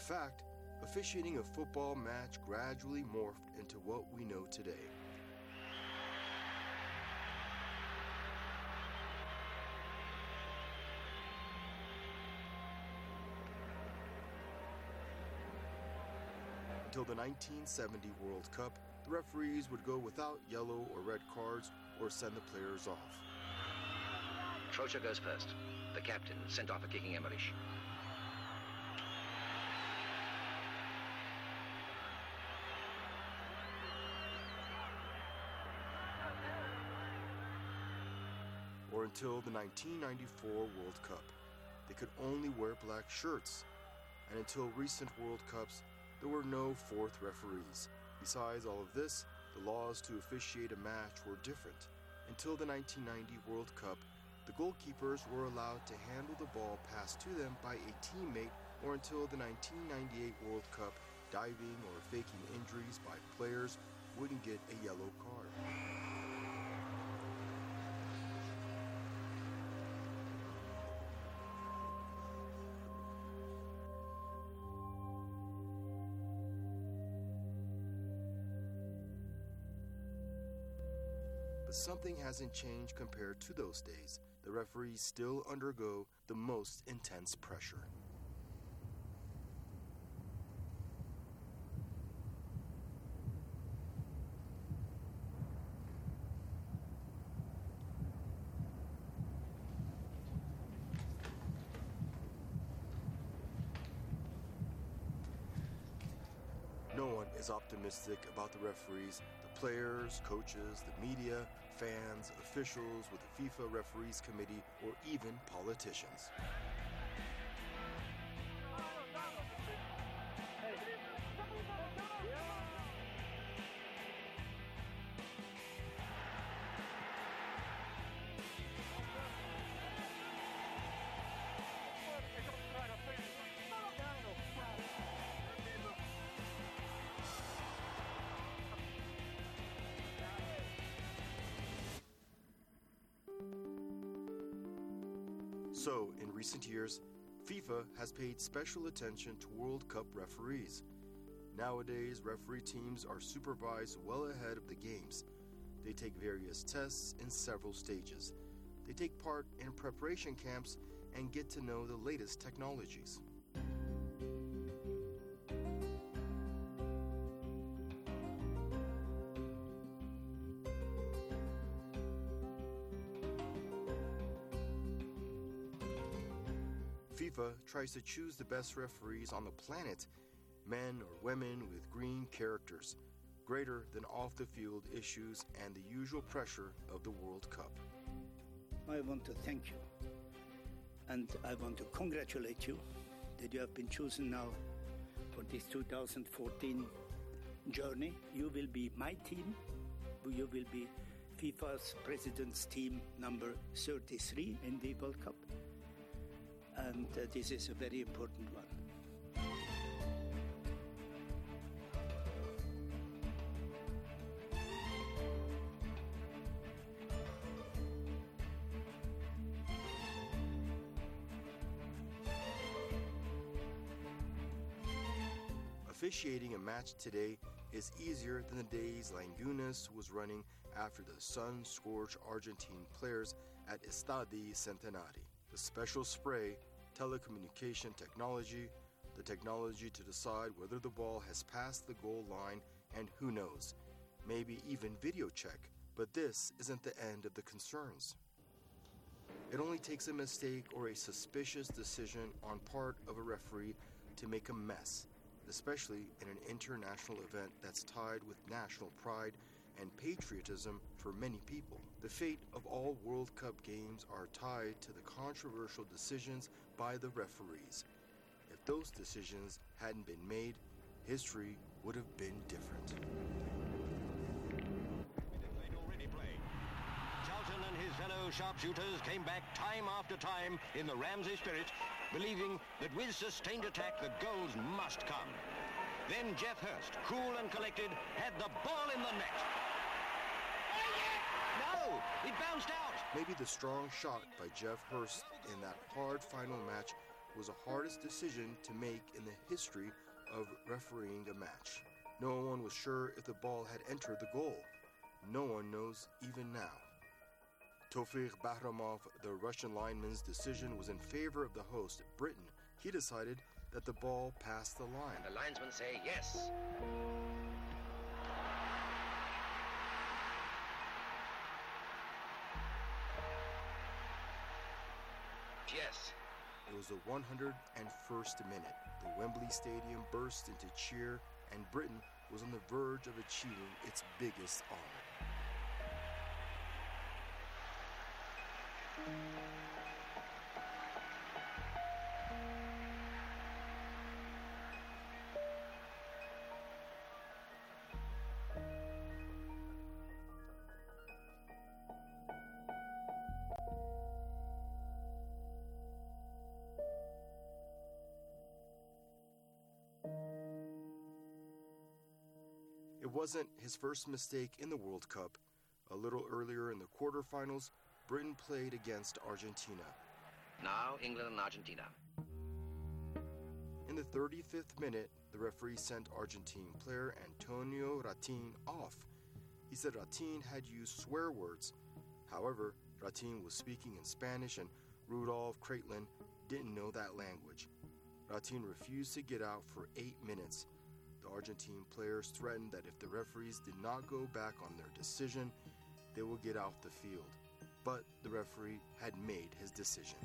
fact, officiating a football match gradually morphed into what we know today. Until the 1970 World Cup, the referees would go without yellow or red cards or send the players off. Trocha goes first. The captain sent off a kicking Emmerich. Or until the 1994 World Cup, they could only wear black shirts. And until recent World Cups, there were no fourth referees. Besides all of this, the laws to officiate a match were different. Until the 1990 World Cup, the goalkeepers were allowed to handle the ball passed to them by a teammate, or until the 1998 World Cup, diving or faking injuries by players wouldn't get a yellow card. Something hasn't changed compared to those days. The referees still undergo the most intense pressure. No one is optimistic about the referees, the players, coaches, the media, fans, officials with the FIFA Referees Committee, or even politicians. So, in recent years, FIFA has paid special attention to World Cup referees. Nowadays, referee teams are supervised well ahead of the games. They take various tests in several stages. They take part in preparation camps and get to know the latest technologies. FIFA tries to choose the best referees on the planet, men or women with green characters, greater than off-the-field issues and the usual pressure of the World Cup. I want to thank you, and I want to congratulate you that you have been chosen now for this 2014 journey. You will be my team. You will be FIFA's president's team number 33 in the World Cup. And this is a very important one. Officiating a match today is easier than the days Langunas was running after the sun-scorched Argentine players at Estadi Centenari. The special spray, telecommunication technology, the technology to decide whether the ball has passed the goal line, and who knows, maybe even video check. But this isn't the end of the concerns. It only takes a mistake or a suspicious decision on part of a referee to make a mess, especially in an international event that's tied with national pride and patriotism for many people. The fate of all World Cup games are tied to the controversial decisions by the referees. If those decisions hadn't been made, history would have been different. Charlton and his fellow sharpshooters came back time after time in the Ramsey spirit, believing that with sustained attack the goals must come. Then Geoff Hurst, cool and collected, had the ball in the net. No, it bounced out. Maybe the strong shot by Geoff Hurst in that hard final match was the hardest decision to make in the history of refereeing a match. No one was sure if the ball had entered the goal. No one knows even now. Tofik Bahramov, the Russian lineman's decision was in favor of the host, Britain. He decided that the ball passed the line. And the linesmen say yes. Yes. It was the 101st minute. The Wembley Stadium burst into cheer, and Britain was on the verge of achieving its biggest honor. It wasn't his first mistake in the World Cup. A little earlier in the quarterfinals, Britain played against Argentina. Now England and Argentina. In the 35th minute, the referee sent Argentine player Antonio Ratin off. He said Ratin had used swear words. However, Ratin was speaking in Spanish and Rudolf Kreitlin didn't know that language. Ratin refused to get out for 8 minutes. The Argentine players threatened that if the referees did not go back on their decision, they would get off the field. But the referee had made his decision.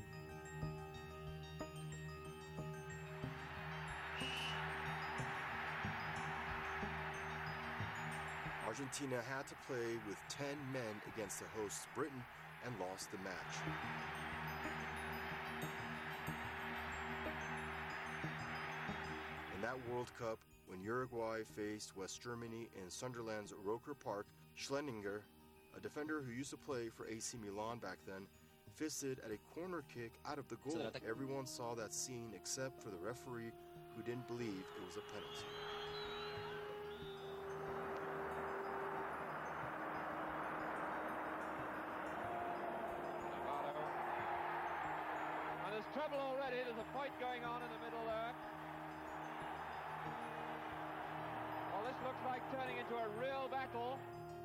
Argentina had to play with 10 men against the hosts Britain and lost the match. In that World Cup, when Uruguay faced West Germany in Sunderland's Roker Park, Schlenninger, a defender who used to play for AC Milan back then, fisted at a corner kick out of the goal. Everyone saw that scene except for the referee, who didn't believe it was a penalty. And there's trouble already. There's a fight going on in the middle there. Well, this looks like turning into a real battle.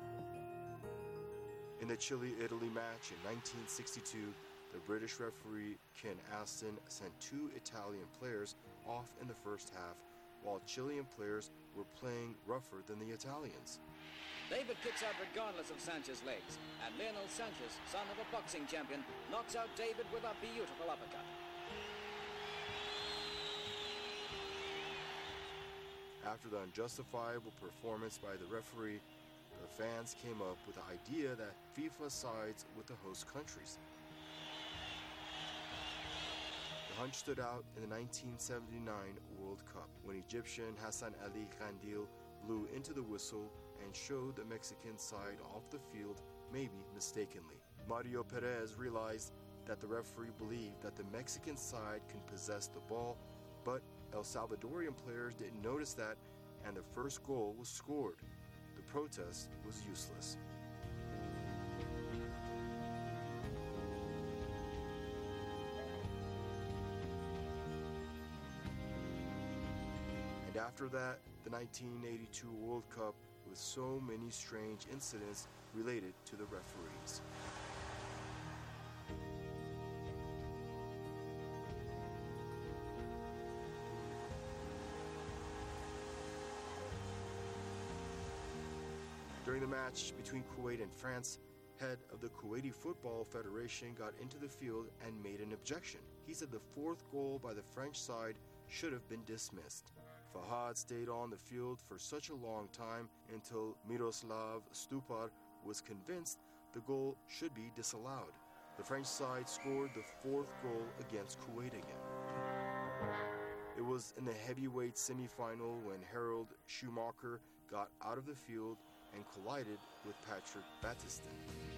In the Chile-Italy match in 1962, the British referee Ken Aston sent 2 Italian players off in the first half, while Chilean players were playing rougher than the Italians. David kicks out regardless of Sanchez's legs, and Lionel Sanchez, son of a boxing champion, knocks out David with a beautiful uppercut. After the unjustifiable performance by the referee, the fans came up with the idea that FIFA sides with the host countries. The hunch stood out in the 1979 World Cup when Egyptian Hassan Ali Khandil blew into the whistle and showed the Mexican side off the field, maybe mistakenly. Mario Perez realized that the referee believed that the Mexican side can possess the ball, but El Salvadorian players didn't notice that, and the first goal was scored. The protest was useless. And after that, the 1982 World Cup with so many strange incidents related to the referees. During the match between Kuwait and France, head of the Kuwaiti Football Federation got into the field and made an objection. He said the 4th goal by the French side should have been dismissed. Fahad stayed on the field for such a long time until Miroslav Stupar was convinced the goal should be disallowed. The French side scored the 4th goal against Kuwait again. It was in the heavyweight semifinal when Harold Schumacher got out of the field and collided with Patrick Battiston.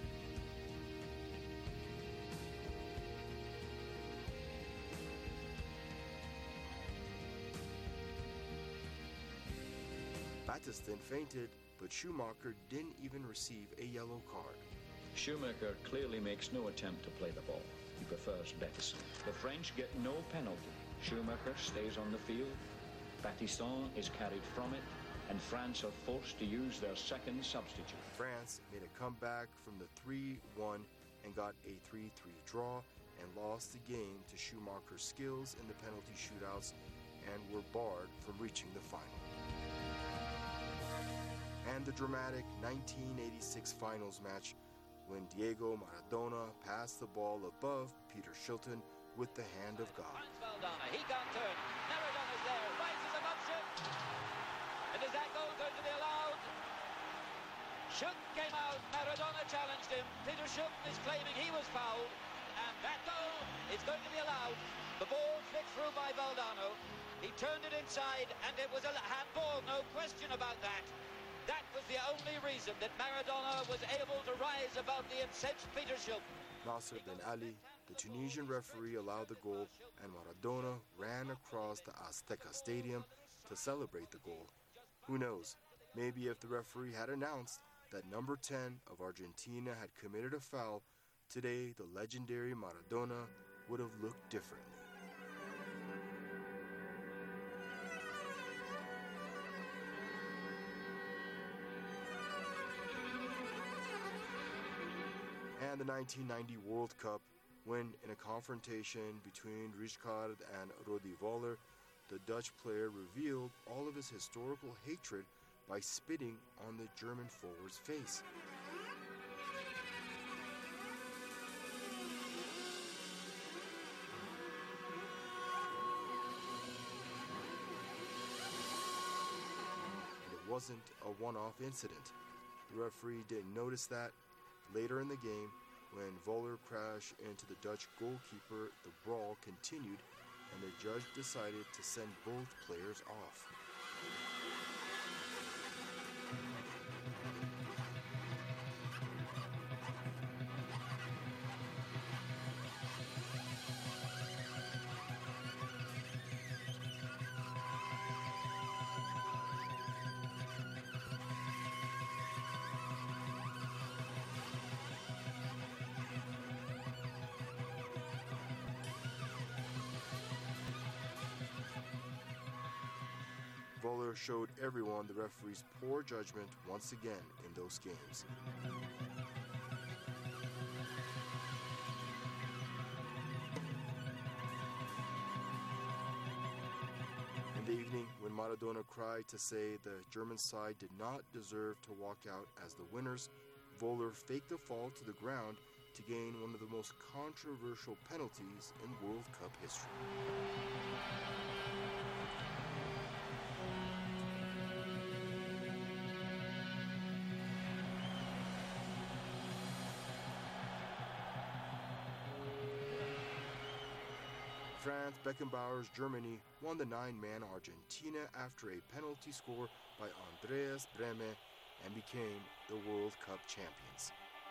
Battiston fainted, but Schumacher didn't even receive a yellow card. Schumacher clearly makes no attempt to play the ball. He prefers Betisson. The French get no penalty. Schumacher stays on the field. Batisson is carried from it, and France are forced to use their second substitute. France made a comeback from the 3-1 and got a 3-3 draw and lost the game to Schumacher's skills in the penalty shootouts and were barred from reaching the final. And the dramatic 1986 finals match when Diego Maradona passed the ball above Peter Shilton with the hand of God. He can't turn. Maradona's there. Rises above Schuck. And is that goal going to be allowed? Schuck came out. Maradona challenged him. Peter Schuck is claiming he was fouled. And that goal is going to be allowed. The ball flicked through by Valdano. He turned it inside, and it was a handball, no question about that. That was the only reason that Maradona was able to rise above the incensed Peter Schuck. Nasser Ben Ali, the Tunisian referee, allowed the goal, and Maradona ran across the Azteca Stadium to celebrate the goal. Who knows, maybe if the referee had announced that number 10 of Argentina had committed a foul, today the legendary Maradona would have looked differently. And the 1990 World Cup, when in a confrontation between Rijkaard and Rudi Voller, the Dutch player revealed all of his historical hatred by spitting on the German forward's face. And it wasn't a one-off incident. The referee didn't notice that. Later in the game, when Voller crashed into the Dutch goalkeeper, the brawl continued, and the judge decided to send both players off. Voller showed everyone the referee's poor judgment once again in those games. In the evening, when Maradona cried to say the German side did not deserve to walk out as the winners, Voller faked a fall to the ground to gain one of the most controversial penalties in World Cup history. France, Beckenbauer's Germany won the 9-man Argentina after a penalty score by Andreas Brehme and became the World Cup champions.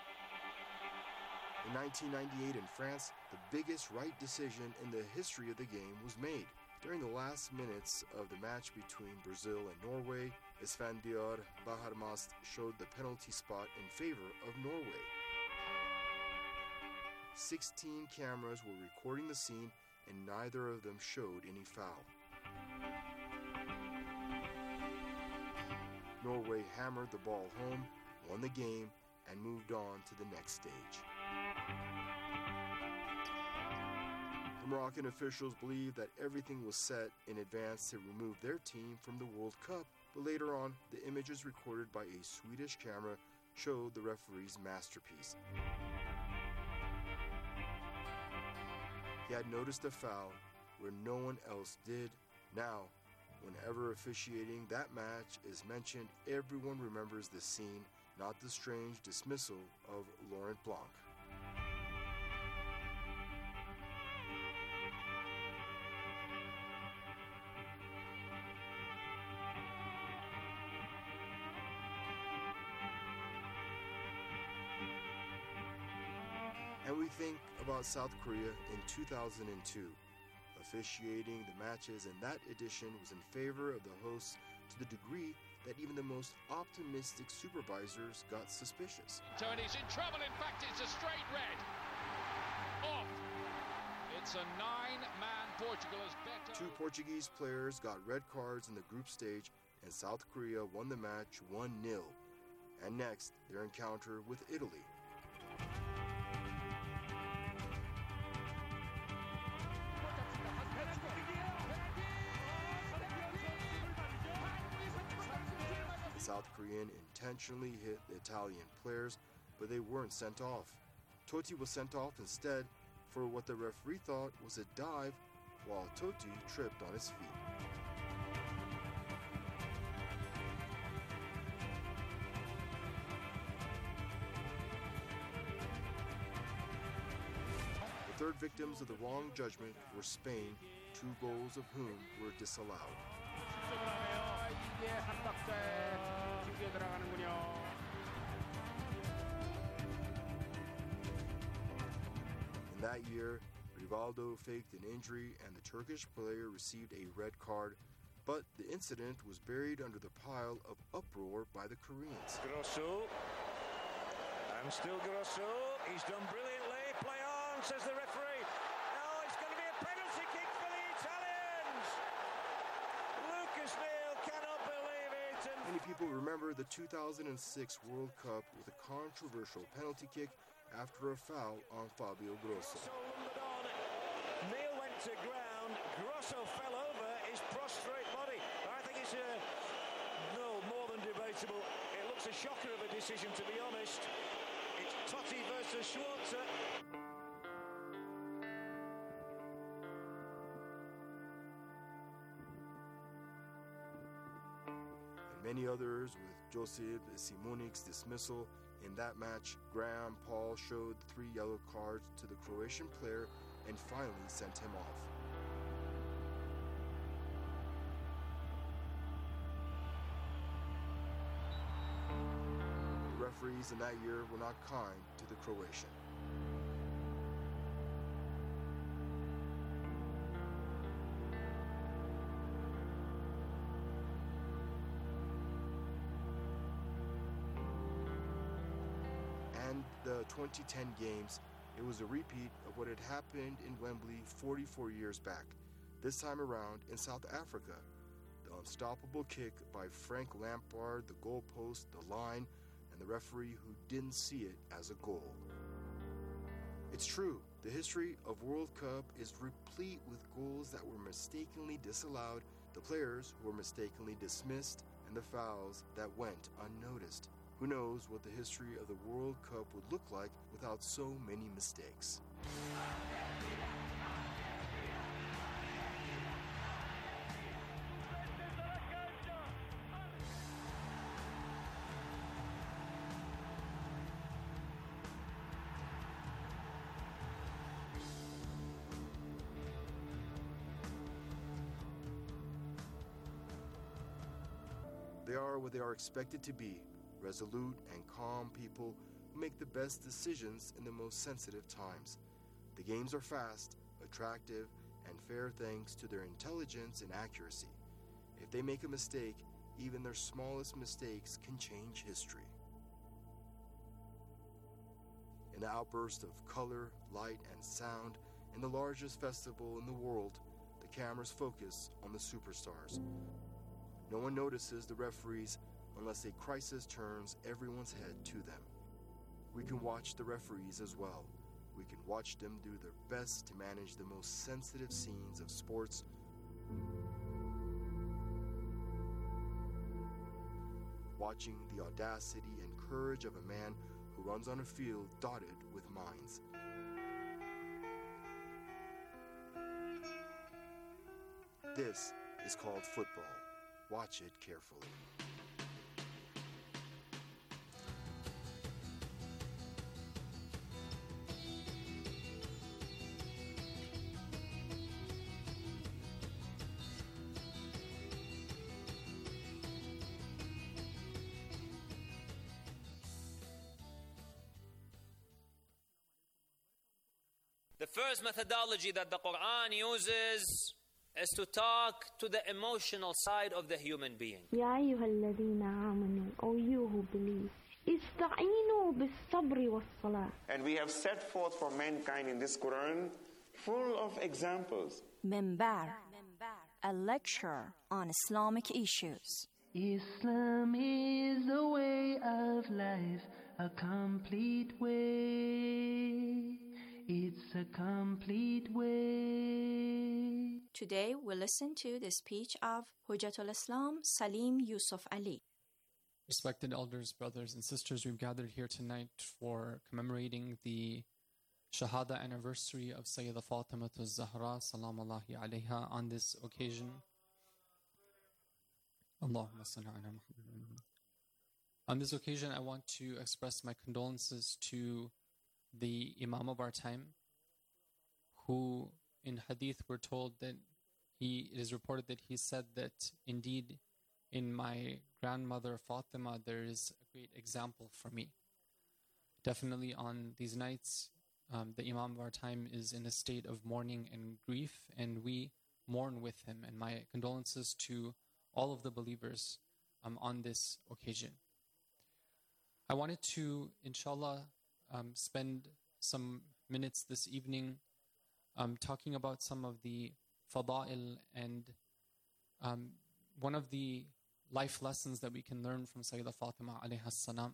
In 1998 in France, the biggest right decision in the history of the game was made. During the last minutes of the match between Brazil and Norway, Esfandiar Baharmast showed the penalty spot in favor of Norway. 16 cameras were recording the scene, and neither of them showed any foul. Norway hammered the ball home, won the game, and moved on to the next stage. The Moroccan officials believed that everything was set in advance to remove their team from the World Cup, but later on, the images recorded by a Swedish camera showed the referee's masterpiece. He had noticed a foul where no one else did. Now, whenever officiating that match is mentioned, everyone remembers the scene, not the strange dismissal of Laurent Blanc. And we think about South Korea in 2002. Officiating the matches in that edition was in favor of the hosts to the degree that even the most optimistic supervisors got suspicious. Tony's in trouble. In fact, it's a straight red. Off. It's a 9-man Portugal is better. 2 Portuguese players got red cards in the group stage, and South Korea won the match 1-0. And next, their encounter with Italy. The South Korean intentionally hit the Italian players, but they weren't sent off. Totti was sent off instead for what the referee thought was a dive, while Totti tripped on his feet. The third victims of the wrong judgment were Spain, 2 goals of whom were disallowed. In that year, Rivaldo faked an injury and the Turkish player received a red card, but the incident was buried under the pile of uproar by the Koreans. Grosso, and still Grosso, he's done brilliantly, play on, says the referee. Oh, it's going to be a penalty kick for the Italians! Lucas Neal cannot believe it. Many people remember the 2006 World Cup with a controversial penalty kick after a foul on Fabio Grosso. Neal went to ground, Grosso fell over his prostrate body. I think it's more than debatable. It looks a shocker of a decision, to be honest. It's Totti versus Schwarzer. And many others, with Josip Simonic's dismissal. In that match, Graham Paul showed 3 yellow cards to the Croatian player and finally sent him off. The referees in that year were not kind to the Croatian. And the 2010 games, it was a repeat of what had happened in Wembley 44 years back, this time around in South Africa. The unstoppable kick by Frank Lampard, the goalpost, the line, and the referee who didn't see it as a goal. It's true, the history of World Cup is replete with goals that were mistakenly disallowed, the players who were mistakenly dismissed, and the fouls that went unnoticed. Who knows what the history of the World Cup would look like without so many mistakes. They are what they are expected to be, resolute and calm people who make the best decisions in the most sensitive times. The games are fast, attractive, and fair thanks to their intelligence and accuracy. If they make a mistake, even their smallest mistakes can change history. In the outburst of color, light, and sound, in the largest festival in the world, the cameras focus on the superstars. No one notices the referees unless a crisis turns everyone's head to them. We can watch the referees as well. We can watch them do their best to manage the most sensitive scenes of sports. Watching the audacity and courage of a man who runs on a field dotted with mines. This is called football. Watch it carefully. The first methodology that the Quran uses is to talk to the emotional side of the human being. يا أيها الذين آمنوا, O you who believe, استعينوا بالصبر والصلاة. And we have set forth for mankind in this Quran full of examples. Minbar, a lecture on Islamic issues. Islam is a way of life, a complete way. It's a complete way. Today we listen to the speech of Hujjatul Islam Salim Yusuf Ali. Respected elders, brothers and sisters, we've gathered here tonight for commemorating the Shahada anniversary of Sayyida Fatima Zahra Salamullahi alayha. On this occasion, Allahumma salli ala Muhammad. On this occasion, I want to express my condolences to the Imam of our time, who in hadith we're told that it is reported that he said that indeed in my grandmother Fatima there is a great example for me. Definitely on these nights, the Imam of our time is in a state of mourning and grief, and we mourn with him. And my condolences to all of the believers on this occasion. I wanted to, inshallah, spend some minutes this evening talking about some of the fada'il and one of the life lessons that we can learn from Sayyida Fatima alayha salam.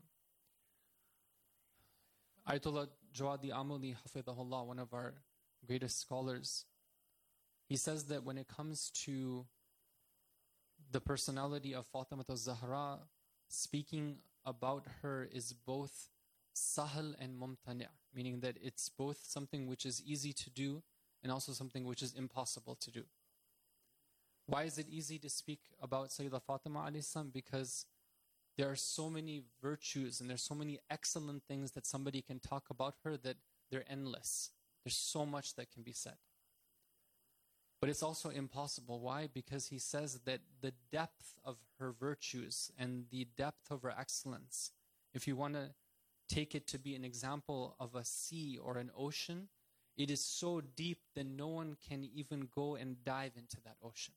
Ayatollah Jawadi Amuli Hafidahullah, one of our greatest scholars, he says that when it comes to the personality of Fatima Zahra, speaking about her is both sahl and mumtani', meaning that it's both something which is easy to do and also something which is impossible to do. Why is it easy to speak about Sayyida Fatima alayhi salam? Because there are so many virtues and there's so many excellent things that somebody can talk about her that they're endless. There's so much that can be said. But it's also impossible. Why? Because he says that the depth of her virtues and the depth of her excellence, if you want to take it to be an example of a sea or an ocean, it is so deep that no one can even go and dive into that ocean.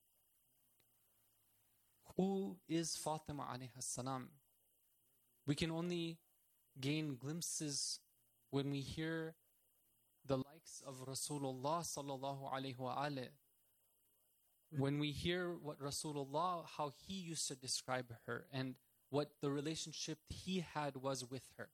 Who is Fatima alayha salam? We can only gain glimpses when we hear the likes of Rasulullah sallallahu alayhi wa alayhi. When we hear what Rasulullah, how he used to describe her and what the relationship he had was with her.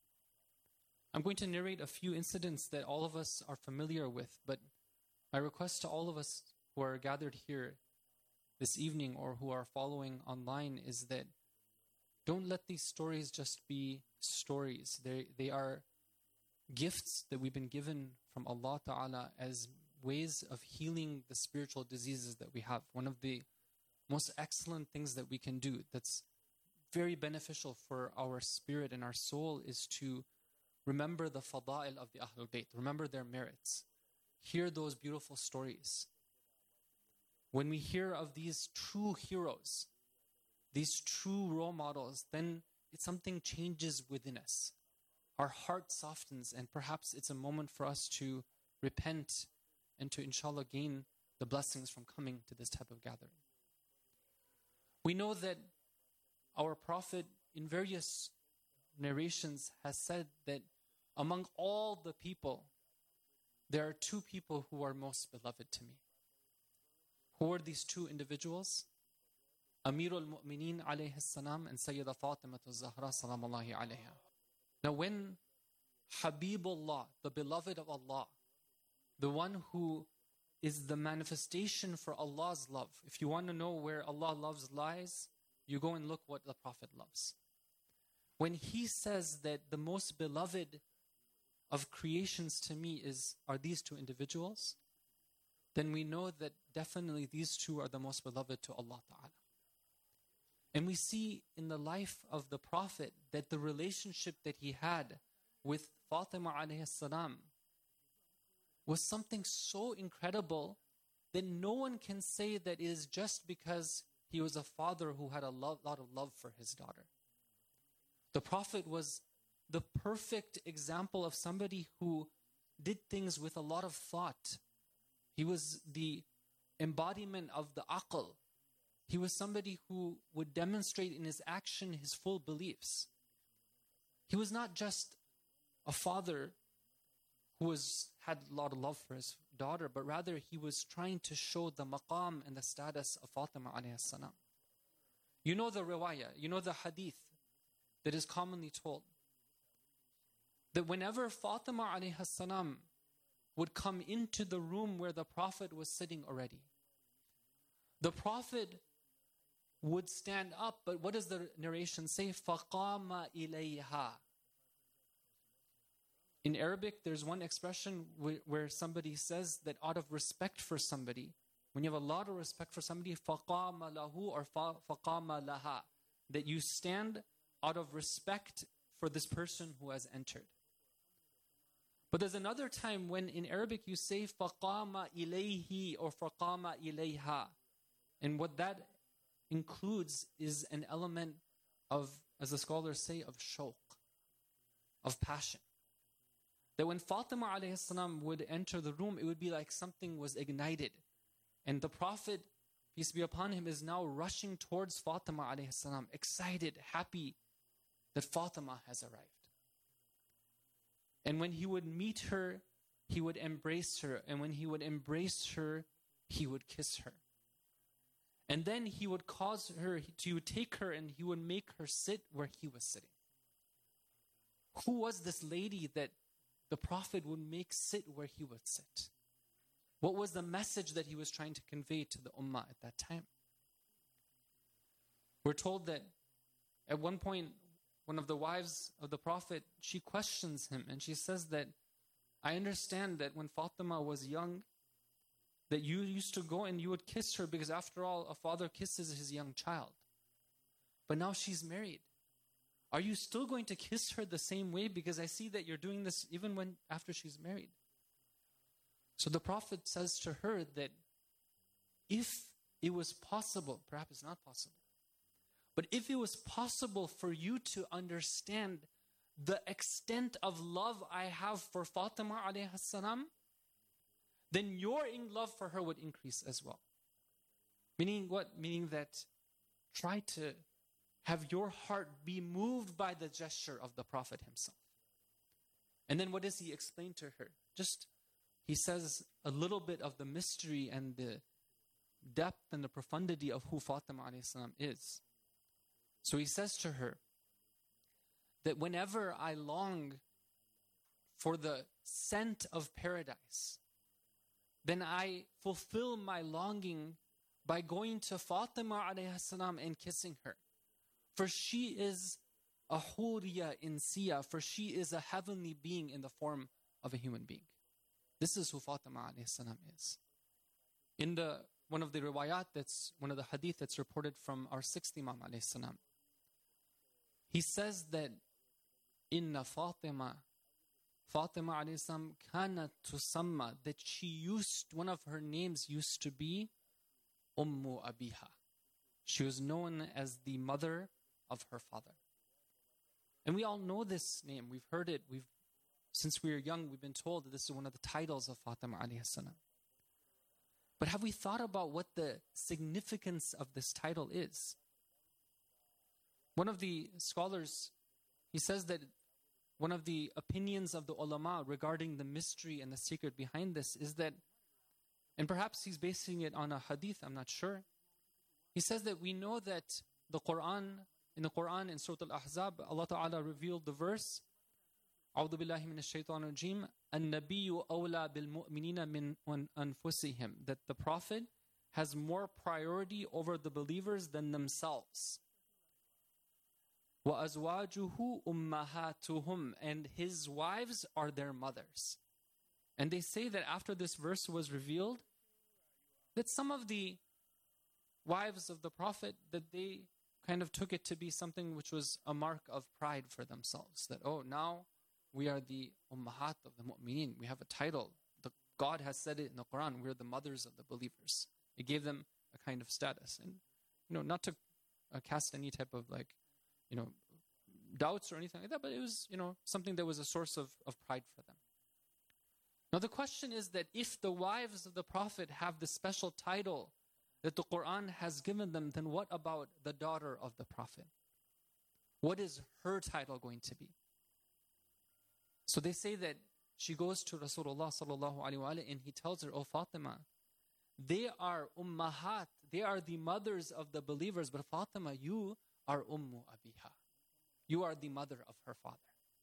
I'm going to narrate a few incidents that all of us are familiar with, but my request to all of us who are gathered here this evening or who are following online is that don't let these stories just be stories. They are gifts that we've been given from Allah Ta'ala as ways of healing the spiritual diseases that we have. One of the most excellent things that we can do that's very beneficial for our spirit and our soul is to remember the fada'il of the Ahlul Bayt, remember their merits, hear those beautiful stories. When we hear of these true heroes, these true role models, then something changes within us. Our heart softens, and perhaps it's a moment for us to repent and to, inshallah, gain the blessings from coming to this type of gathering. We know that our Prophet, in various narrations, has said that among all the people, there are two people who are most beloved to me. Who are these two individuals? Amirul Mu'mineen alayhi salam and Sayyida Fatima Zahra salamullahi alayha. Now when Habibullah, the beloved of Allah, the one who is the manifestation for Allah's love, if you want to know where Allah loves lies, you go and look what the Prophet loves. When he says that the most beloved of creations to me are these two individuals, then we know that definitely these two are the most beloved to Allah Ta'ala. And we see in the life of the Prophet that the relationship that he had with Fatima alayhi salam was something so incredible that no one can say that it is just because he was a father who had a lot of love for his daughter. The Prophet was the perfect example of somebody who did things with a lot of thought. He was the embodiment of the aql. He was somebody who would demonstrate in his action his full beliefs. He was not just a father who had a lot of love for his daughter, but rather he was trying to show the maqam and the status of Fatima alayhi salam. You know the riwayah, you know the hadith that is commonly told, that whenever Fatima alayhi salam would come into the room where the Prophet was sitting already, the Prophet would stand up, but what does the narration say? فَقَامَ إِلَيْهَا. In Arabic, there's one expression where somebody says that out of respect for somebody, when you have a lot of respect for somebody, فَقَامَ لَهُ or فَقَامَ لَهَا, that you stand out of respect for this person who has entered. But there's another time when in Arabic you say فَقَامَ إِلَيْهِ or فَقَامَ إِلَيْهَا. And what that includes is an element of, as the scholars say, of shawq, of passion. That when Fatima alayhi salam would enter the room, it would be like something was ignited. And the Prophet, peace be upon him, is now rushing towards Fatima alayhi salam, excited, happy that Fatima has arrived. And when he would meet her, he would embrace her. And when he would embrace her, he would kiss her. And then he would cause her to take her and he would make her sit where he was sitting. Who was this lady that the Prophet would make sit where he would sit? What was the message that he was trying to convey to the ummah at that time? We're told that at one point, one of the wives of the Prophet, she questions him and she says that, I understand that when Fatima was young, that you used to go and you would kiss her because after all, a father kisses his young child. But now she's married. Are you still going to kiss her the same way? Because I see that you're doing this even after she's married. So the Prophet says to her that if it was possible, perhaps it's not possible, but if it was possible for you to understand the extent of love I have for Fatima alayhi salam, then your love for her would increase as well. Meaning what? Meaning that try to have your heart be moved by the gesture of the Prophet himself. And then what does he explain to her? He says a little bit of the mystery and the depth and the profundity of who Fatima alayhi salam is. So he says to her that whenever I long for the scent of paradise, then I fulfill my longing by going to Fatima alayhi salam and kissing her. For she is a huriya insiya, for she is a heavenly being in the form of a human being. This is who Fatima alayhi salam is. In one of the riwayat, that's one of the hadith that's reported from our sixth Imam alayhi salam, he says that inna Fatima alayhi salam kanat tusamma, that one of her names used to be Ummu Abiha. She was known as the mother of her father. And we all know this name. We've heard it. Since we were young, we've been told that this is one of the titles of Fatima alayhi salam. But have we thought about what the significance of this title is? One of the scholars, he says that one of the opinions of the ulama regarding the mystery and the secret behind this is that, and perhaps he's basing it on a hadith, I'm not sure. He says that we know that in the Quran, in Surah Al-Ahzab, Allah Ta'ala revealed the verse, أعوذ بالله من الشيطان الرجيم النبي أولى بالمؤمنين من أنفسهم, that the Prophet has more priority over the believers than themselves. وَأَزْوَاجُهُ أُمَّهَاتُهُمْ, and his wives are their mothers. And they say that after this verse was revealed, that some of the wives of the Prophet, that they kind of took it to be something which was a mark of pride for themselves. That, now we are the ummahat of the mu'mineen. We have a title. God has said it in the Quran. We're the mothers of the believers. It gave them a kind of status. And, not to cast any type of doubts or anything like that, but it was, something that was a source of pride for them. Now the question is that if the wives of the Prophet have the special title that the Quran has given them, then what about the daughter of the Prophet? What is her title going to be? So they say that she goes to Rasulullah sallallahu alaihi wasallam and he tells her, "Oh Fatima, they are ummahat, they are the mothers of the believers, but Fatima, you are ummu abiha. You are the mother of her father."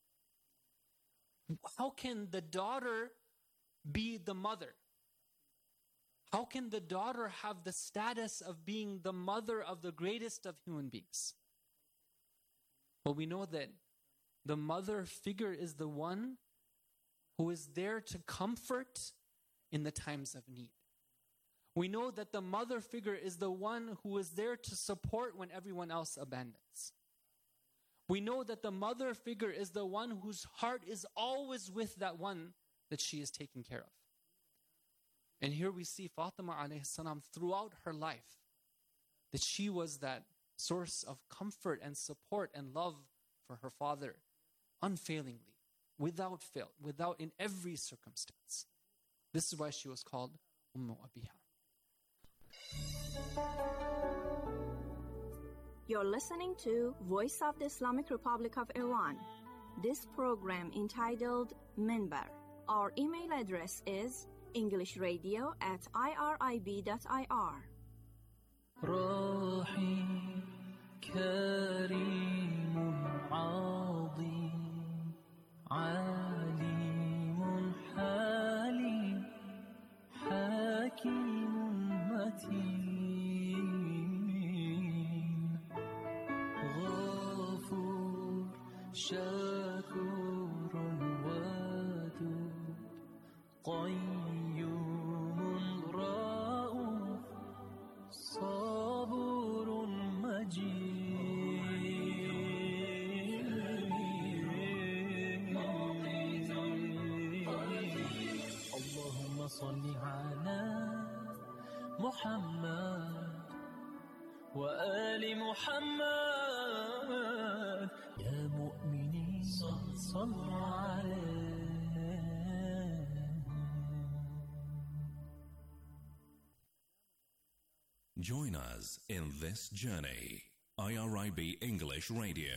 How can the daughter be the mother? How can the daughter have the status of being the mother of the greatest of human beings? Well, we know that the mother figure is the one who is there to comfort in the times of need. We know that the mother figure is the one who is there to support when everyone else abandons. We know that the mother figure is the one whose heart is always with that one that she is taking care of. And here we see Fatima alayhi salam throughout her life, that she was that source of comfort and support and love for her father, unfailingly, without fail, without in every circumstance. This is why she was called Ummu Abiha. You're listening to Voice of the Islamic Republic of Iran. This program entitled Minbar. Our email address is englishradio@irib.ir. رحيم كريم عظيم عليم حليم حكيم متين غفور شكور ودود قيوم رؤوف صبور مجيد اللهم صل على محمد وآل محمد يا مؤمنين صلوا عليه. Join us in this journey. IRIB English Radio.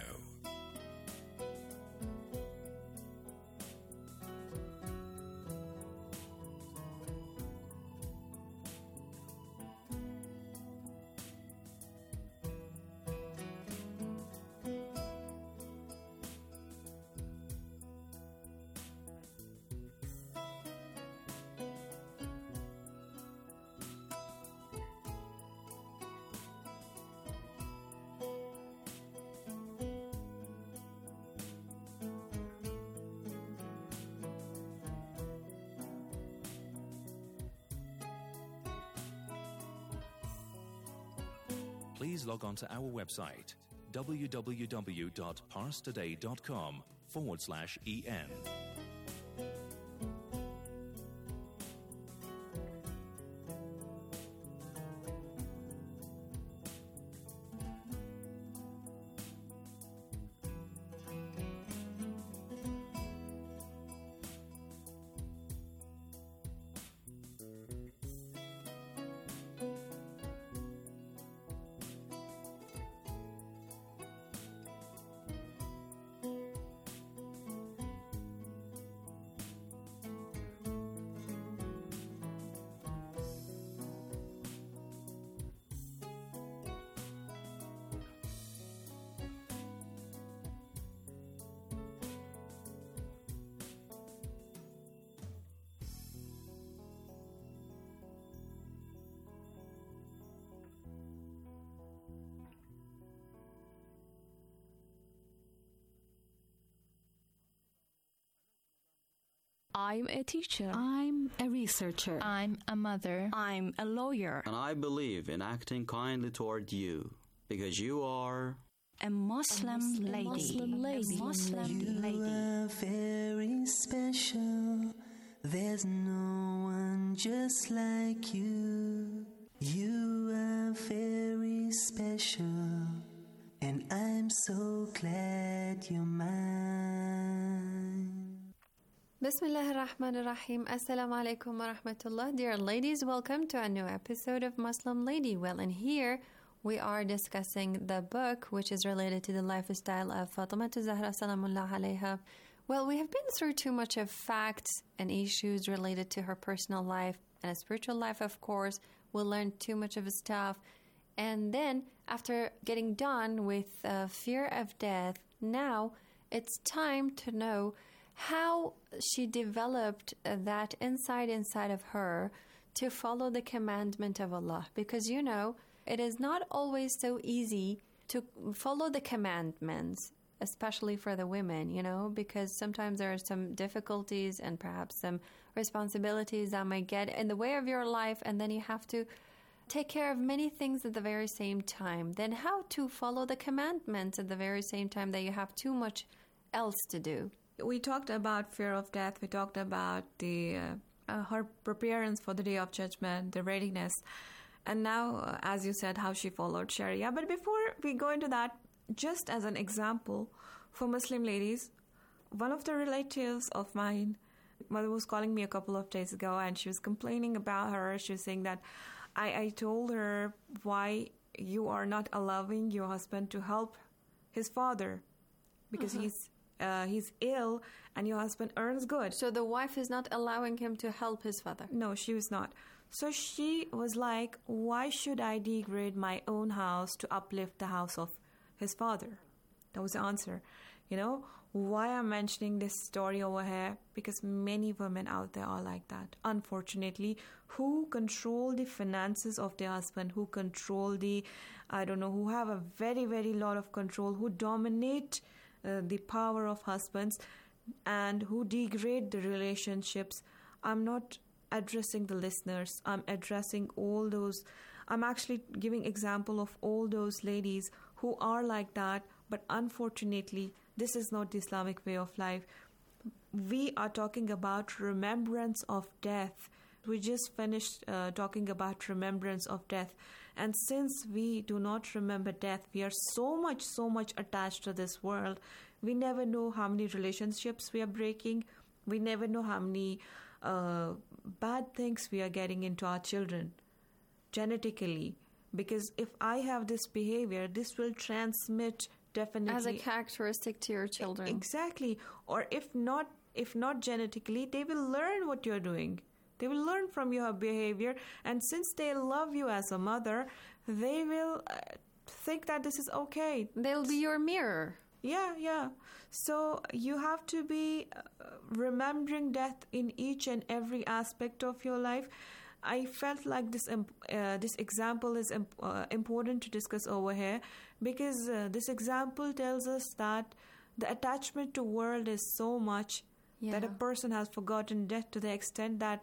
Please log on to our website, www.parstoday.com/en. I'm a teacher. I'm a researcher. I'm a mother. I'm a lawyer. And I believe in acting kindly toward you, because you are a Muslim lady. Muslim lady. A Muslim lady. You are very special. There's no one just like you. You are very special, and I'm so glad you're mine. Bismillah ar-Rahman ar-Rahim. Assalamu alaikum wa rahmatullah. Dear ladies, welcome to a new episode of Muslim Lady. Well, in here we are discussing the book which is related to the lifestyle of Fatima Zahra Salamullah alayha, Well, we have been through too much of facts and issues related to her personal life and a spiritual life, of course. We learned too much of stuff. And then, after getting done with fear of death, now it's time to know how she developed that inside of her to follow the commandment of Allah. Because, you know, it is not always so easy to follow the commandments, especially for the women, you know, because sometimes there are some difficulties and perhaps some responsibilities that might get in the way of your life, and then you have to take care of many things at the very same time. Then how to follow the commandments at the very same time that you have too much else to do? We talked about fear of death. We talked about the her preparedness for the Day of Judgment, the readiness. And now, as you said, how she followed Sharia. But before we go into that, just as an example, for Muslim ladies, one of the relatives of mine, mother was calling me a couple of days ago and she was complaining about her. She was saying that I told her why you are not allowing your husband to help his father because he's ill and your husband earns good. So the wife is not allowing him to help his father? No, she was not. So she was like, why should I degrade my own house to uplift the house of his father? That was the answer. You know, why I'm mentioning this story over here? Because many women out there are like that, unfortunately, who control the finances of their husband, who control who have a very, very lot of control, who dominate the power of husbands and who degrade the relationships. I'm not addressing the listeners. I'm addressing all those. I'm actually giving example of all those ladies who are like that, but unfortunately, this is not the Islamic way of life. We are talking about remembrance of death. We just finished talking about remembrance of death. And since we do not remember death, we are so much attached to this world. We never know how many relationships we are breaking. We never know how many bad things we are getting into our children genetically. Because if I have this behavior, this will transmit definitely as a characteristic to your children. Exactly. Or if not genetically, they will learn what you're doing. They will learn from your behavior, and since they love you as a mother, they will think that this is okay. They'll be your mirror. Yeah. So you have to be remembering death in each and every aspect of your life. I felt like this example is important to discuss over here because this example tells us that the attachment to world is so much that a person has forgotten death to the extent that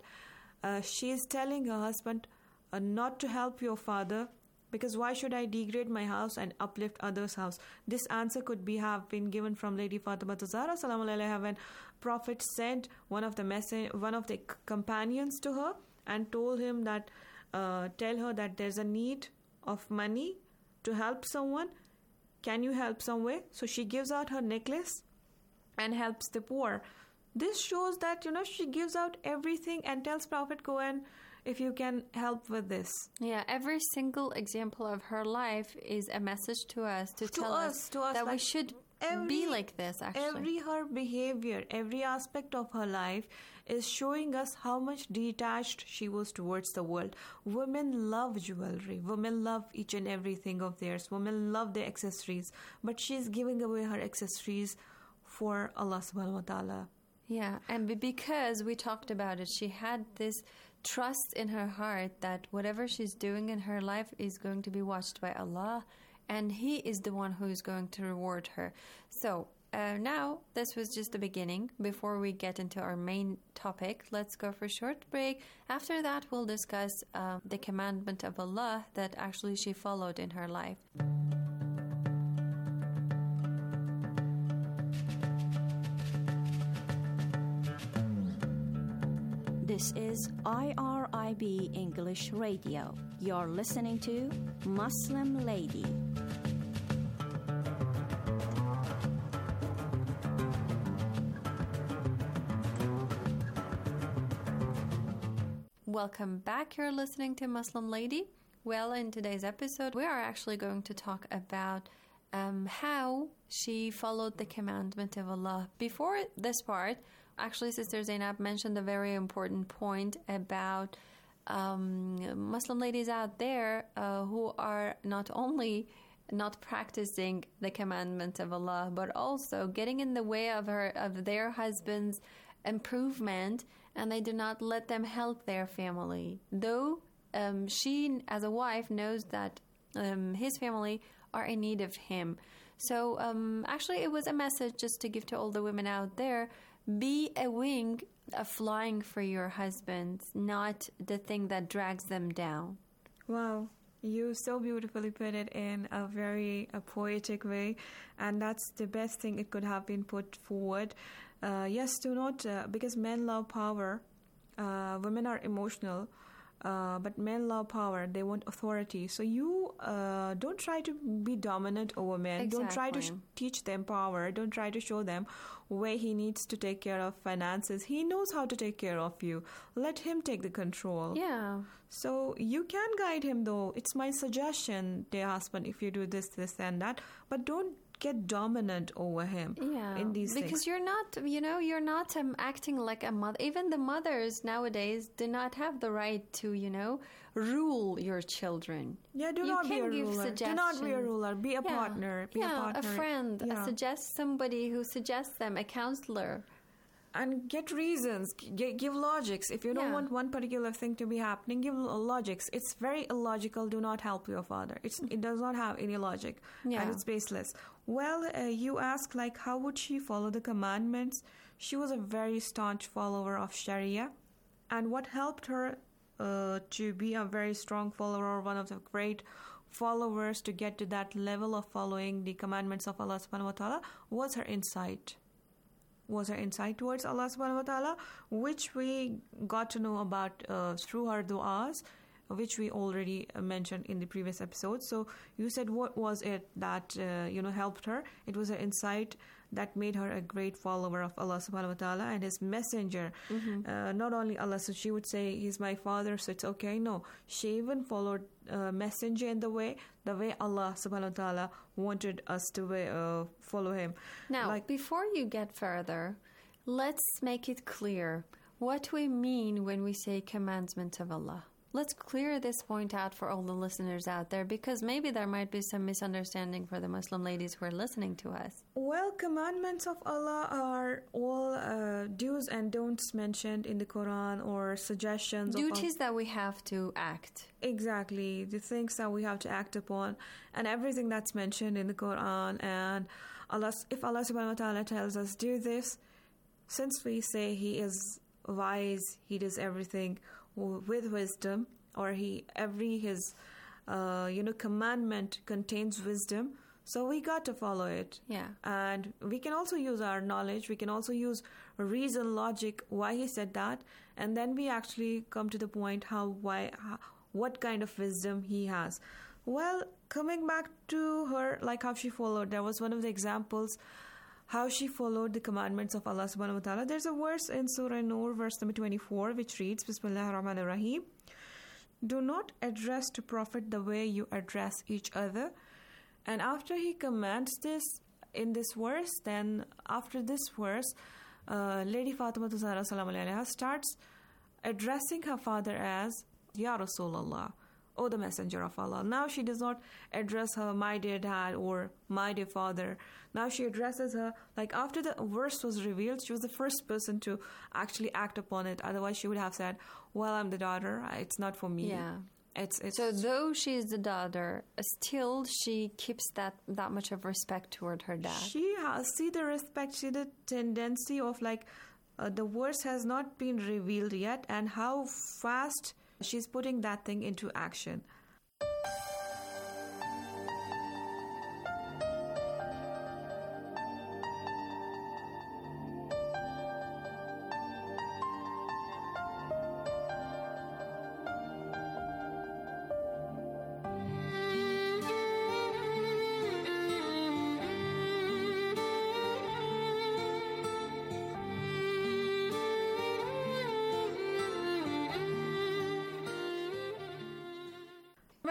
she is telling her husband not to help your father because why should I degrade my house and uplift others' house? This answer could have been given from Lady Fatima Zahra Salamu alayha when Prophet sent one of the companions to her and told him that tell her that there's a need of money to help someone. Can you help some way? So she gives out her necklace and helps the poor. This shows that, she gives out everything and tells Prophet, go and if you can help with this. Yeah, every single example of her life is a message to us to tell us that we should be like this, actually. Her behavior, every aspect of her life is showing us how much detached she was towards the world. Women love jewelry. Women love each and everything of theirs. Women love their accessories. But she's giving away her accessories for Allah subhanahu wa ta'ala. Yeah, and because we talked about it, she had this trust in her heart that whatever she's doing in her life is going to be watched by Allah, and He is the one who is going to reward her. So now, this was just the beginning. Before we get into our main topic, let's go for a short break. After that, we'll discuss the commandment of Allah that actually she followed in her life. This is IRIB English Radio. You're listening to Muslim Lady. Welcome back. You're listening to Muslim Lady. Well, in today's episode, we are actually going to talk about how she followed the commandment of Allah. Before this part, actually, Sister Zainab mentioned a very important point about Muslim ladies out there who are not only not practicing the commandment of Allah, but also getting in the way of their husband's improvement, and they do not let them help their family. Though she, as a wife, knows that his family are in need of him. So actually, it was a message just to give to all the women out there: be a wing flying for your husbands, not the thing that drags them down. Wow. You so beautifully put it in a very poetic way, and that's the best thing it could have been put forward. Yes, do not, because men love power, women are emotional, but men love power, they want authority. So you don't try to be dominant over men. Exactly. Don't try to teach them power. Don't try to show them where he needs to take care of finances. He knows how to take care of you. Let him take the control. Yeah. So you can guide him, though. It's my suggestion, dear husband, if you do this, this, and that. But don't get dominant over him in these things. Because you're not acting like a mother. Even the mothers nowadays do not have the right to, rule your children. Yeah, do not be a ruler. Do not be a ruler. Be a partner. Be a partner. A friend. Suggest somebody who suggests them, a counselor. And get reasons, give logics. If you don't want one particular thing to be happening, give logics. It's very illogical. Do not help your father. It does not have any logic, and it's baseless. Well, you ask, how would she follow the commandments? She was a very staunch follower of Sharia. And what helped her to be a very strong follower, or one of the great followers to get to that level of following the commandments of Allah subhanahu wa ta'ala, was her insight. Towards Allah subhanahu wa ta'ala, which we got to know about through her du'as, which we already mentioned in the previous episode. So you said, what was it that helped her? It was her insight that made her a great follower of Allah subhanahu wa ta'ala and his messenger. Not only Allah, so she would say, he's my father, so it's okay. No, she even followed messenger in the way Allah subhanahu wa ta'ala wanted us to follow him. Now, before you get further, let's make it clear what we mean when we say commandment of Allah. Let's clear this point out for all the listeners out there, because maybe there might be some misunderstanding for the Muslim ladies who are listening to us. Well, commandments of Allah are all do's and don'ts mentioned in the Quran, or suggestions. Duties that we have to act. Exactly. The things that we have to act upon, and everything that's mentioned in the Quran. And if Allah subhanahu wa ta'ala tells us, do this, since we say He is wise, He does everything with wisdom, or his commandment contains wisdom, so we got to follow it. And we can also use our knowledge, we can also use reason, logic, why he said that, and then we actually come to the point what kind of wisdom he has. Well, coming back to her, how she followed, there was one of the examples how she followed the commandments of Allah subhanahu wa ta'ala. There's a verse in Surah Nur, verse number 24, which reads, Bismillahir Rahmanir Rahim, do not address to Prophet the way you address each other. And after he commands this in this verse, then after this verse, Lady Fatima Zahra Salamu alayha starts addressing her father as Ya Rasulullah, O the Messenger of Allah. Now she does not address her, my dear dad, or my dear father. Now she addresses her, after the verse was revealed, she was the first person to actually act upon it. Otherwise she would have said, well, I'm the daughter, it's not for me. Yeah. So though she is the daughter, still she keeps that much of respect toward her dad. She has, the respect, the tendency of the verse has not been revealed yet, and how fast she's putting that thing into action.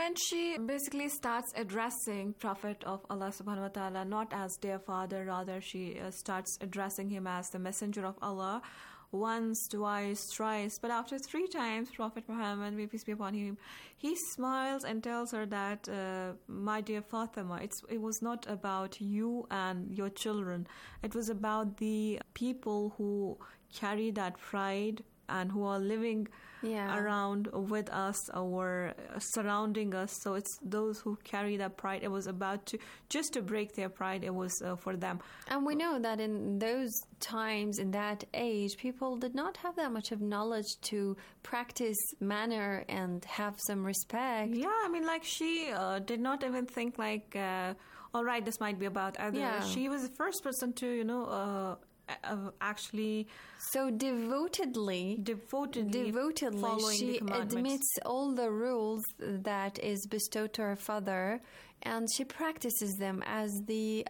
when she basically starts addressing Prophet of Allah subhanahu wa ta'ala not as their father, rather she starts addressing him as the messenger of Allah, once, twice, thrice, but after 3 times, Prophet Muhammad, may peace be upon him, he smiles and tells her that, my dear Fatima, it was not about you and your children. It was about the people who carry that pride and who are living around with us or surrounding us. So it's those who carry that pride. It was about to break their pride. It was for them. And we know that in those times, in that age, people did not have that much of knowledge to practice manner and have some respect. Yeah, I mean, like she did not even think like, all right, this might be about others. Yeah. She was the first person to, actually so devotedly following she the commandments. Admits all the rules that is bestowed to her father, and she practices them as the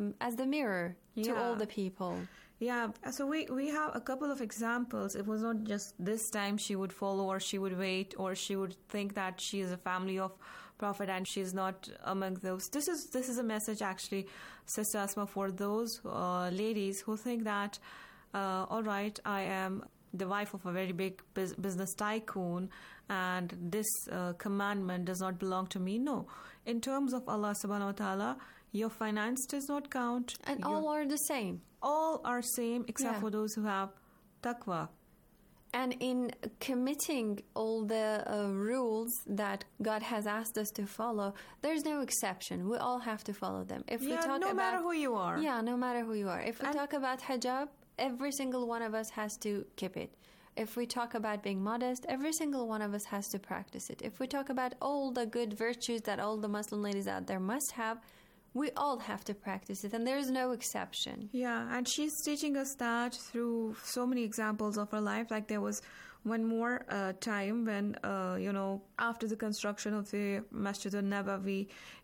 mirror to all the people. Yeah, so we have a couple of examples. It was not just this time she would follow or she would wait or she would think that she is a family of Prophet and she's not among those. This is a message actually, Sister Asma, for those ladies who think that, all right, I am the wife of a very big business tycoon and this commandment does not belong to me. No. In terms of Allah subhanahu wa ta'ala, your finance does not count. And all are the same. All are same except for those who have taqwa. And in committing all the rules that God has asked us to follow, there's no exception. We all have to follow them. If we talk no matter who you are. Yeah, no matter who you are. If we talk about hijab, every single one of us has to keep it. If we talk about being modest, every single one of us has to practice it. If we talk about all the good virtues that all the Muslim ladies out there must have, we all have to practice it, and there is no exception. Yeah, and she's teaching us that through so many examples of her life. Like there was one more time when, after the construction of the Masjid al-Nabawi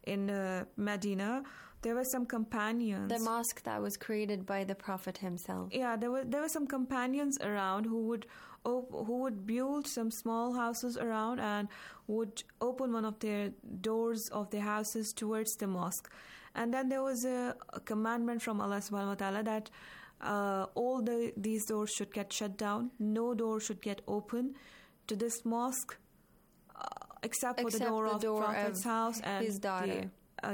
in Medina, there were some companions. The mosque that was created by the Prophet himself. Yeah, there were some companions around who would build some small houses around and would open one of their doors of their houses towards the mosque. And then there was a commandment from Allah subhanahu wa ta'ala that all these doors should get shut down. No door should get open to this mosque except for the door of Prophet's house and his daughter.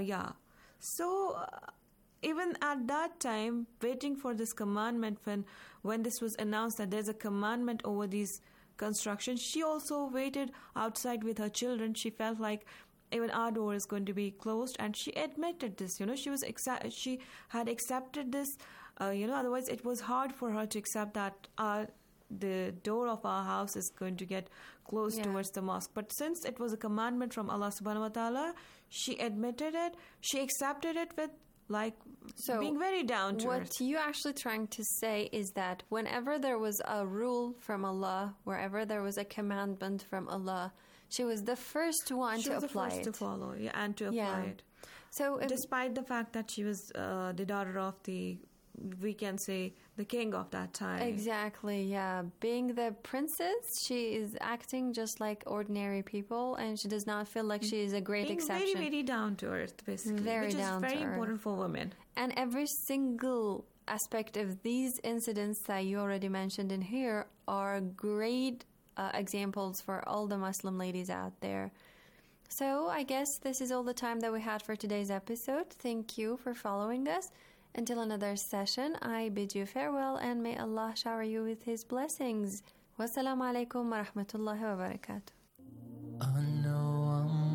So even at that time, waiting for this commandment, when this was announced that there's a commandment over these constructions, she also waited outside with her children. She felt like even our door is going to be closed, and she admitted this. She had accepted this. Otherwise it was hard for her to accept that the door of our house is going to get closed towards the mosque. But since it was a commandment from Allah subhanahu wa ta'ala, she admitted it. She accepted it with being very down to earth. What you're actually trying to say is that whenever there was a rule from Allah, wherever there was a commandment from Allah, she was the first one to apply it. She was the first to follow and to apply it. So, despite the fact that she was the daughter of we can say, the king of that time. Exactly, yeah. Being the princess, she is acting just like ordinary people, and she does not feel like she is a great exception. Very, very down to earth, basically. Which is very important for women. And every single aspect of these incidents that you already mentioned in here are great examples for all the Muslim ladies out there. So I guess this is all the time that we had for today's episode. Thank you for following us. Until another session, I bid you farewell, and may Allah shower you with His blessings. Wassalamu alaikum wa rahmatullahi wa barakatuh. I know I'm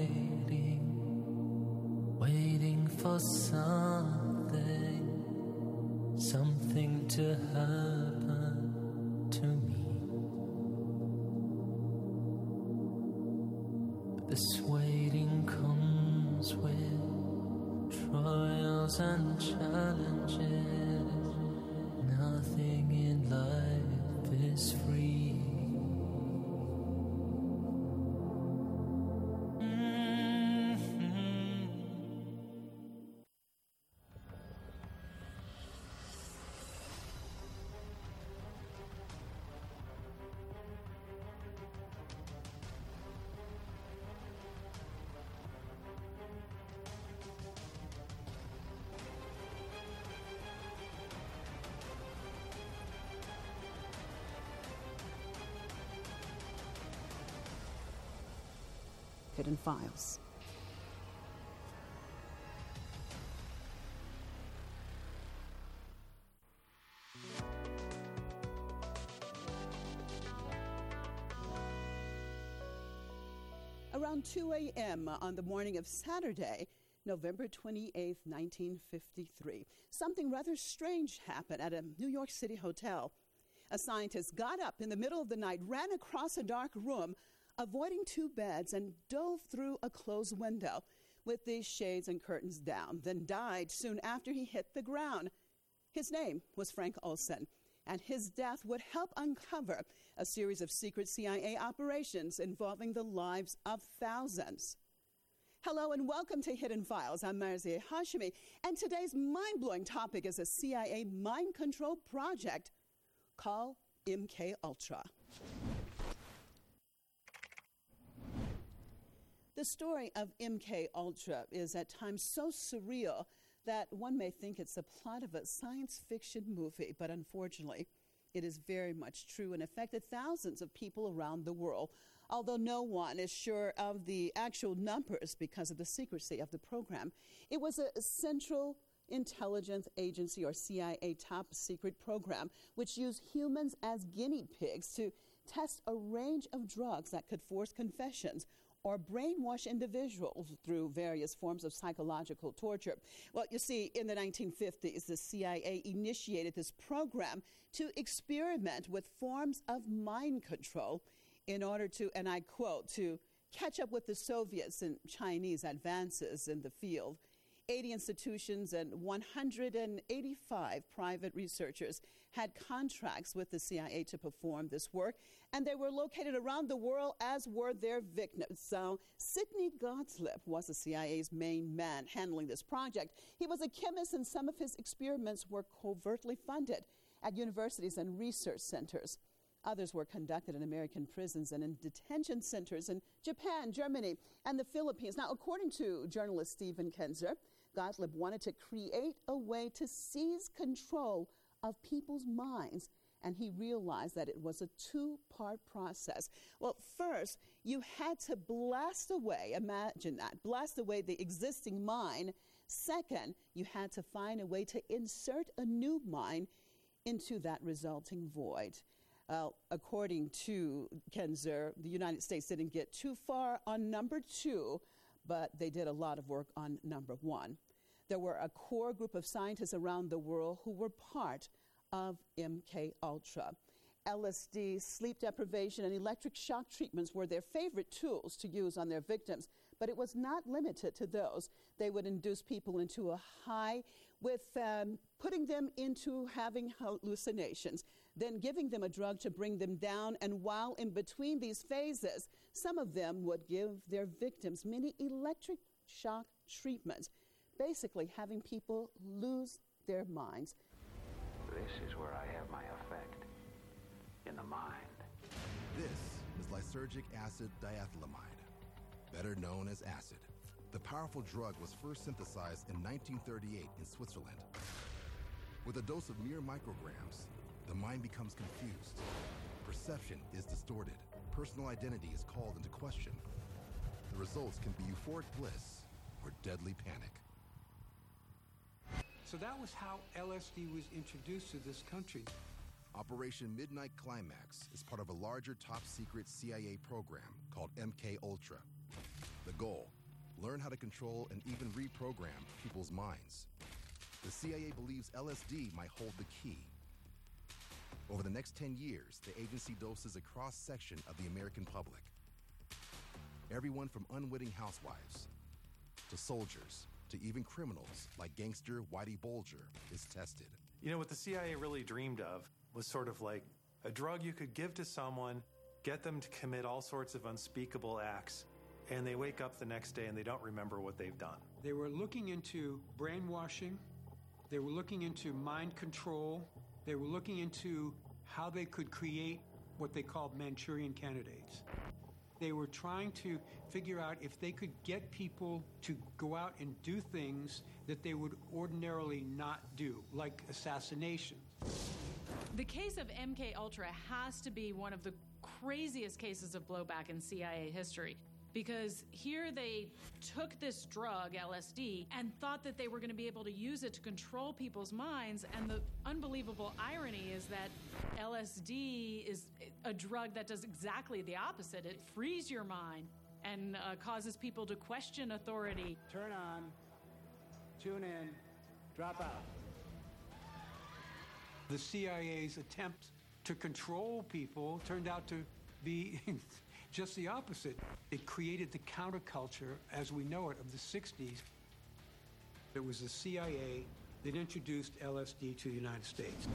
waiting for something to happen to me. But this waiting comes with trials and challenges. Nothing in life is free. Hidden Files. Around 2 a.m. on the morning of Saturday, November 28, 1953, something rather strange happened at a New York City hotel. A scientist got up in the middle of the night, ran across a dark room, avoiding two beds, and dove through a closed window with the shades and curtains down, then died soon after he hit the ground. His name was Frank Olson, and his death would help uncover a series of secret CIA operations involving the lives of thousands. Hello and welcome to Hidden Files. I'm Marzieh Hashemi, and today's mind-blowing topic is a CIA mind control project called MK Ultra. The story of MK Ultra is at times so surreal that one may think it's the plot of a science fiction movie, but unfortunately, it is very much true and affected thousands of people around the world, although no one is sure of the actual numbers because of the secrecy of the program. It was a Central Intelligence Agency, or CIA, top secret program, which used humans as guinea pigs to test a range of drugs that could force confessions or brainwash individuals through various forms of psychological torture. Well, you see, in the 1950s, the CIA initiated this program to experiment with forms of mind control in order to, and I quote, to catch up with the Soviets and Chinese advances in the field. 80 institutions and 185 private researchers had contracts with the CIA to perform this work, and they were located around the world, as were their victims. So Sidney Gottlieb was the CIA's main man handling this project. He was a chemist, and some of his experiments were covertly funded at universities and research centers. Others were conducted in American prisons and in detention centers in Japan, Germany, and the Philippines. Now, according to journalist Stephen Kenzer, Gottlieb wanted to create a way to seize control of people's minds, and he realized that it was a two-part process. Well, first, you had to blast away, imagine that, blast away the existing mind. Second, you had to find a way to insert a new mind into that resulting void. According to Kenzer, the United States didn't get too far on number 2, but they did a lot of work on number 1. There were a core group of scientists around the world who were part of MK Ultra. LSD, sleep deprivation, and electric shock treatments were their favorite tools to use on their victims, but it was not limited to those. They would induce people into a high with putting them into having hallucinations, then giving them a drug to bring them down, and while in between these phases, some of them would give their victims many electric shock treatments, basically having people lose their minds. This is where I have my effect, in the mind. This is lysergic acid diethylamide, better known as acid. The powerful drug was first synthesized in 1938 in Switzerland. With a dose of mere micrograms, the mind becomes confused. Perception is distorted. Personal identity is called into question. The results can be euphoric bliss or deadly panic. So that was how LSD was introduced to this country. Operation Midnight Climax is part of a larger top-secret CIA program called MK Ultra. The goal, learn how to control and even reprogram people's minds. The CIA believes LSD might hold the key. Over the next 10 years, the agency doses a cross-section of the American public. Everyone from unwitting housewives to soldiers to even criminals like gangster Whitey Bulger is tested. You know, what the CIA really dreamed of was sort of like a drug you could give to someone, get them to commit all sorts of unspeakable acts, and they wake up the next day and they don't remember what they've done. They were looking into brainwashing. They were looking into mind control. They were looking into how they could create what they called Manchurian candidates. They were trying to figure out if they could get people to go out and do things that they would ordinarily not do, like assassination. The case of MK Ultra has to be one of the craziest cases of blowback in CIA history. Because here they took this drug, LSD, and thought that they were going to be able to use it to control people's minds. And the unbelievable irony is that LSD is a drug that does exactly the opposite. It frees your mind and causes people to question authority. Turn on, tune in, drop out. The CIA's attempt to control people turned out to be just the opposite. It created the counterculture as we know it of the 60s. It was the CIA that introduced LSD to the United States.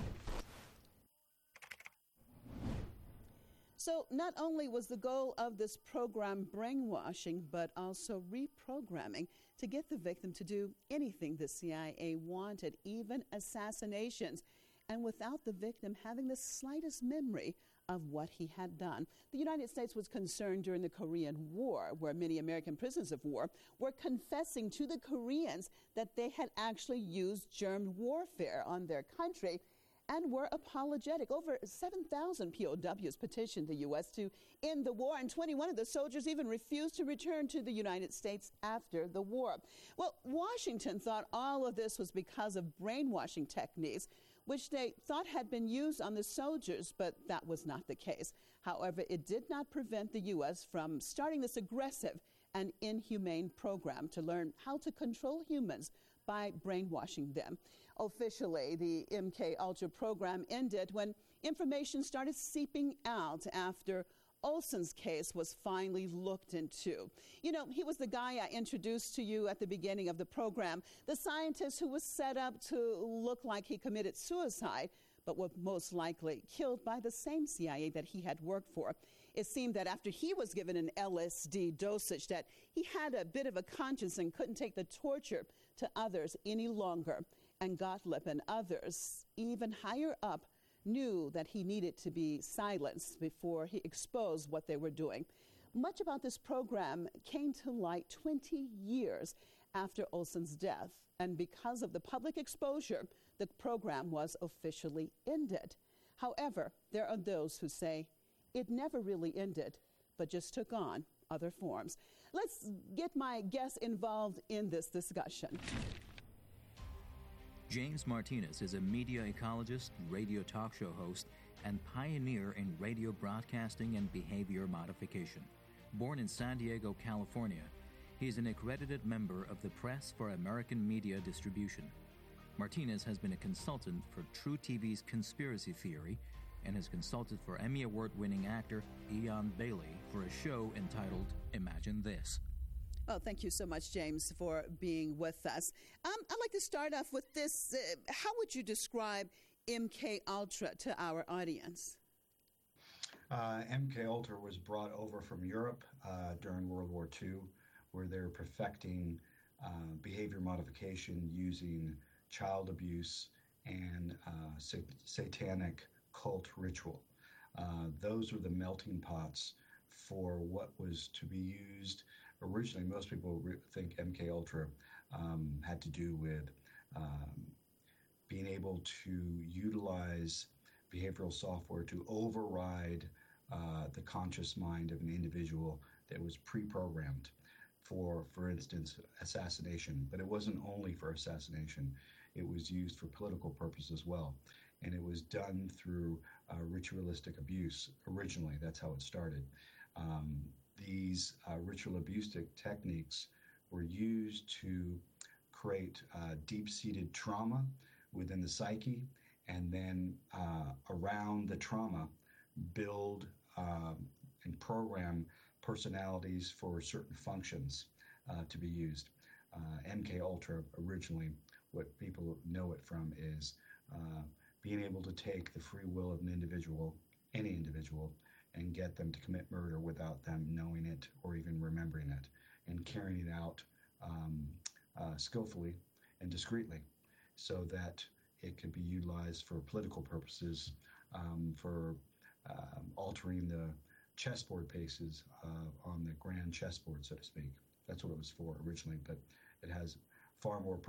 So not only was the goal of this program brainwashing, but also reprogramming to get the victim to do anything the CIA wanted, even assassinations, and without the victim having the slightest memory of what he had done. The United States was concerned during the Korean War, where many American prisoners of war were confessing to the Koreans that they had actually used germ warfare on their country and were apologetic. Over 7,000 POWs petitioned the U.S. to end the war, and 21 of the soldiers even refused to return to the United States after the war. Well, Washington thought all of this was because of brainwashing techniques, which they thought had been used on the soldiers, but that was not the case. However, it did not prevent the U.S. from starting this aggressive and inhumane program to learn how to control humans by brainwashing them. Officially, the MK Ultra program ended when information started seeping out after Olson's case was finally looked into. You know, he was the guy I introduced to you at the beginning of the program, the scientist who was set up to look like he committed suicide, but was most likely killed by the same CIA that he had worked for. It seemed that after he was given an LSD dosage that he had a bit of a conscience and couldn't take the torture to others any longer. And Gottlieb and others, even higher up, knew that he needed to be silenced before he exposed what they were doing. Much about this program came to light 20 years after Olson's death, and because of the public exposure, the program was officially ended. However, there are those who say it never really ended, but just took on other forms. Let's get my guests involved in this discussion. James Martinez is a media ecologist, radio talk show host, and pioneer in radio broadcasting and behavior modification. Born in San Diego, California, he is an accredited member of the Press for American Media Distribution. Martinez has been a consultant for True TV's Conspiracy Theory and has consulted for Emmy Award-winning actor Eion Bailey for a show entitled Imagine This. Well, thank you so much, James, for being with us. I'd like to start off with this. How would you describe MK Ultra to our audience? MK Ultra was brought over from Europe during World War II, where they were perfecting behavior modification using child abuse and satanic cult ritual. Those were the melting pots for what was to be used. Originally, most people think MK Ultra had to do with being able to utilize behavioral software to override the conscious mind of an individual that was pre-programmed for instance, assassination. But it wasn't only for assassination. It was used for political purposes as well. And it was done through ritualistic abuse originally. That's how it started. These ritual abuse techniques were used to create deep-seated trauma within the psyche, and then around the trauma, build and program personalities for certain functions to be used. MK Ultra originally, what people know it from is being able to take the free will of an individual, any individual, and get them to commit murder without them knowing it or even remembering it, and carrying it out skillfully and discreetly so that it could be utilized for political purposes, for altering the chessboard pieces on the grand chessboard, so to speak. That's what it was for originally, but it has far more